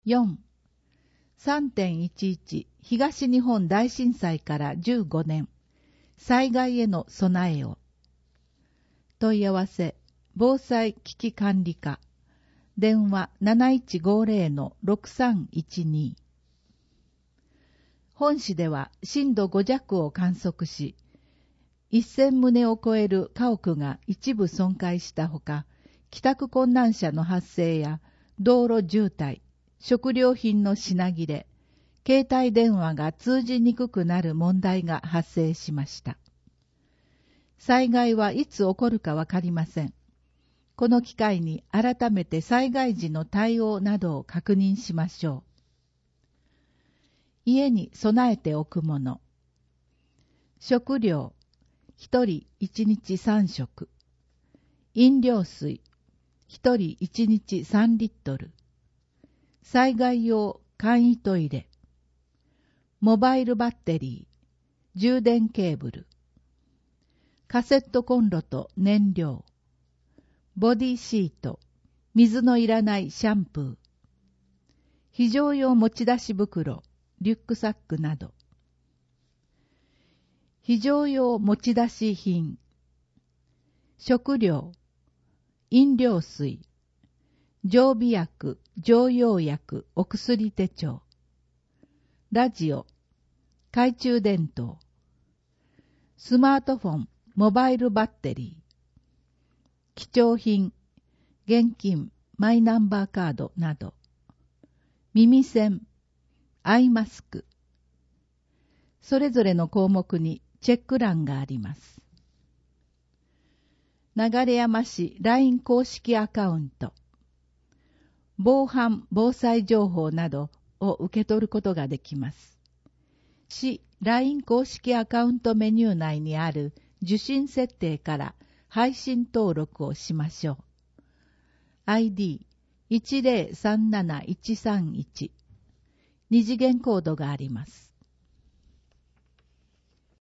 4、3.11 東日本大震災から15年、災害への備えを。問い合わせ、防災危機管理課、電話 7150-6312。本市では震度5弱を観測し、1000棟を超える家屋が一部損壊したほか、帰宅困難者の発生や道路渋滞、食料品の品切れ、携帯電話が通じにくくなる問題が発生しました。災害はいつ起こるかわかりません。この機会に改めて災害時の対応などを確認しましょう。家に備えておくもの。食料、1人1日3食。飲料水、1人1日3リットル。災害用簡易トイレ。モバイルバッテリー、充電ケーブル。カセットコンロと燃料。ボディシート、水のいらないシャンプー。非常用持ち出し袋、リュックサックなど。非常用持ち出し品。食料、飲料水、常備薬、常用薬、お薬手帳。ラジオ、懐中電灯。スマートフォン、モバイルバッテリー。貴重品、現金、マイナンバーカードなど。耳栓、アイマスク。それぞれの項目にチェック欄があります。流山市 LINE 公式アカウント。防犯・防災情報などを受け取ることができます。市 LINE 公式アカウントメニュー内にある受信設定から配信登録をしましょう。ID1037131 二次元コードがあります。